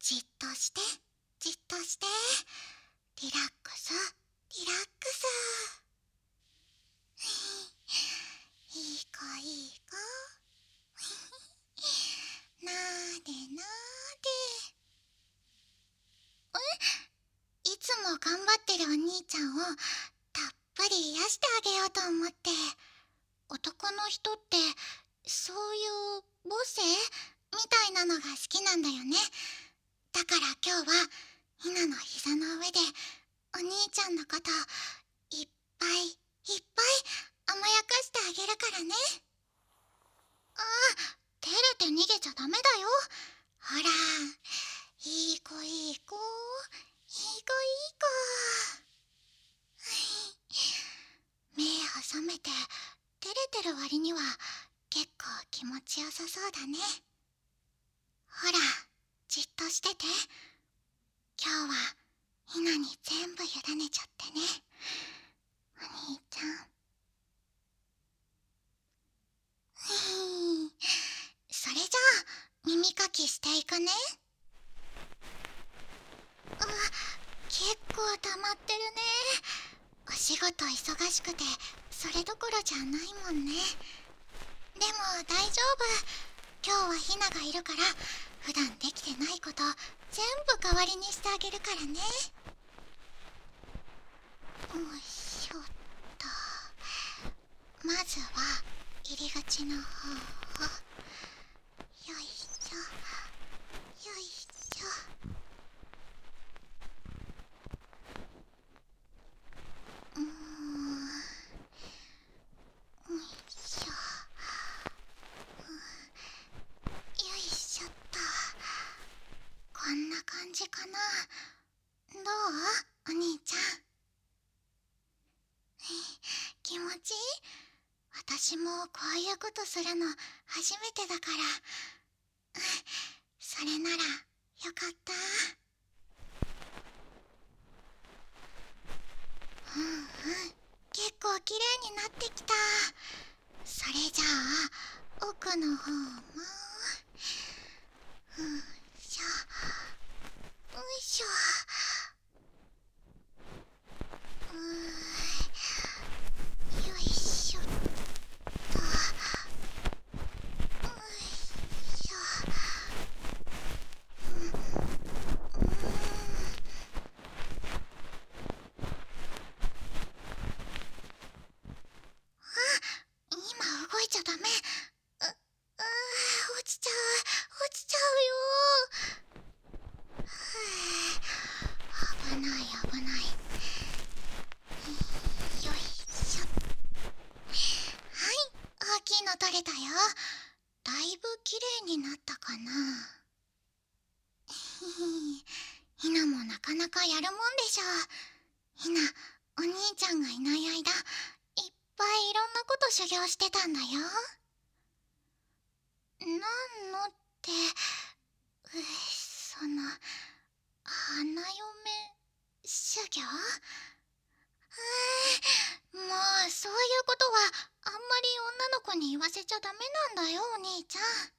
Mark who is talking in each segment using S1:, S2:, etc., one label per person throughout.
S1: じっとして、じっとして。リラックス、リラックス。いい子いい子。なーでなーで。いつも頑張ってるお兄ちゃんをたっぷり癒してあげようと思って。男の人ってそういう母性みたいなのが好きなんだよね。だから今日はひなの膝の上でお兄ちゃんのこといっぱいいっぱい甘やかしてあげるからね。ああ、照れて逃げちゃダメだよ。ほら、いい子いい子、いい子いい子。目細めて照れてる割には結構気持ちよさそうだね。ほら、じっとしてて。今日はひなに全部委ねちゃってね、お兄ちゃん。それじゃあ耳かきしていくね。結構溜まってるね。お仕事忙しくてそれどころじゃないもんね。でも大丈夫。今日はひながいるから普段できてないこと全部代わりにしてあげるからね。よいしょっと。まずは入り口の方をよいしょよいしょ。よいしょよいしょっと。こんな感じかな。どう？お兄ちゃん。気持ちいい？私もこういうことするの初めてだから。それならよかった。結構綺麗になってきた。それじゃあ奥の方もよいしょよいしょ。よいしょっと。よいしょ。今動いちゃダメ。落ちちゃう落ちちゃうよ。危ない危ない。よいしょ。はい、大きいの取れたよ。だいぶ綺麗になったかな。ひなもなかなかやるもんでしょ。ひな、お兄ちゃんがいない間いっぱいいろんなこと修行してたんだよ。なんのって、花嫁修行？もうそういうことはあんまり女の子に言わせちゃダメなんだよ、お兄ちゃん。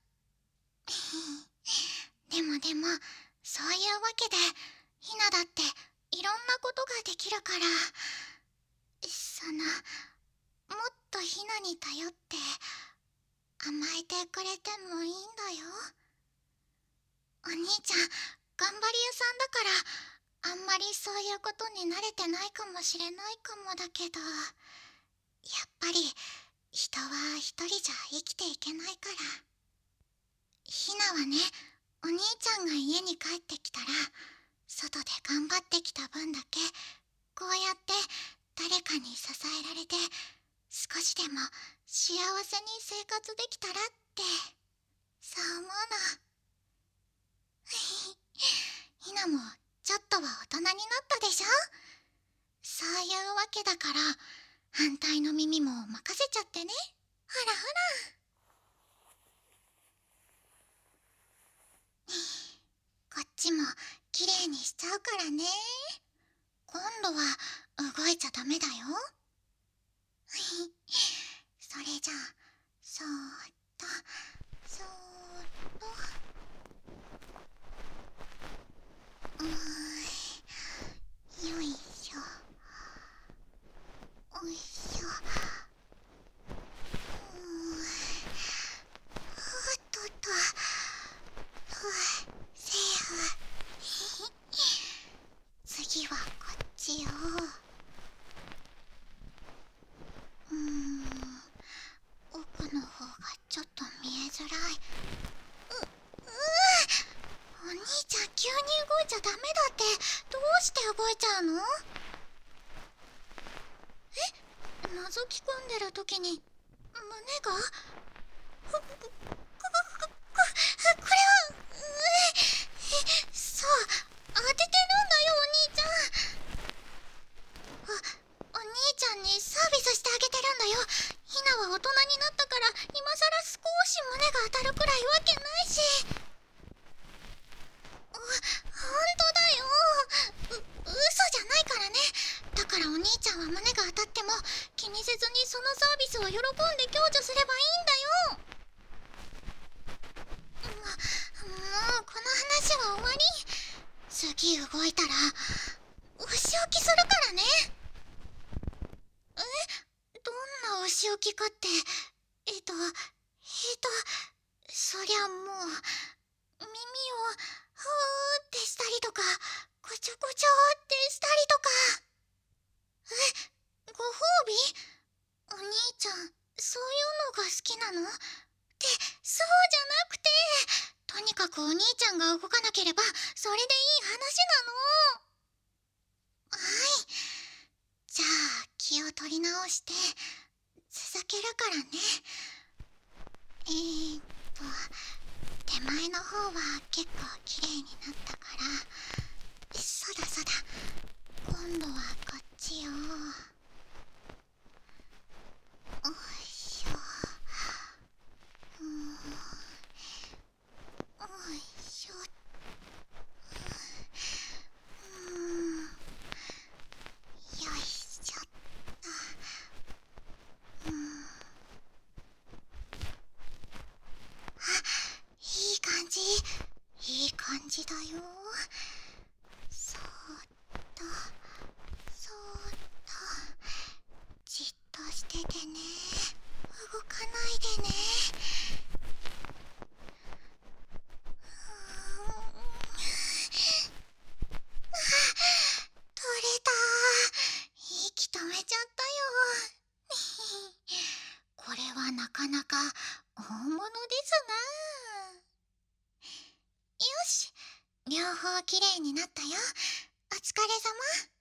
S1: でもそういうわけでひなだっていろんなことができるから、もっとひなに頼って甘えてくれてもいいんだよ。お兄ちゃん頑張り屋さんだからあんまりそういうことに慣れてないかもしれないかもだけど、やっぱり人は一人じゃ生きていけないから。ひなはね、お兄ちゃんが家に帰ってきたら外で頑張ってきた分だけこうやって誰かに支えられて少しでも幸せに生活できたらってそう思うの。ひなもちょっとは大人になったでしょ。そういうわけだから反対の耳も任せちゃってね。ほらほら。こっちもきれいにしちゃうからね。今度は動いちゃダメだよ。それじゃあそーっとそーっと。 んでる時に胸がこれはそう、当ててるんだよお兄ちゃん。お兄ちゃんにサービスしてあげてるんだよ。ひなは大人になったから今さら少し胸が当たるくらいわけないし。ほんとだよ。嘘じゃないからね。だからお兄ちゃんは胸が当たっても気にせずにそのサービスを喜んで享受すればいいんだよ。もうこの話は終わり。次動いたらお仕置きするからね。どんなお仕置きかって、そりゃもう耳をふーってしたりとか、こちょこちょってしたりとか。ご褒美？お兄ちゃん、そういうのが好きなの？って、そうじゃなくて、とにかくお兄ちゃんが動かなければそれでいい話なの。はい。じゃあ気を取り直して続けるからね。手前の方は結構綺麗になったから、そうだそうだ、今度はこっちよ。おいしょ。おいしょ。よいしょっと。いい感じ。いい感じだよ。そーっと、そーっと、じっとしててね。動かないでね。取れた。息止めちゃったよ。これはなかなか大物ですな。よし、両方きれいになったよ。お疲れ様。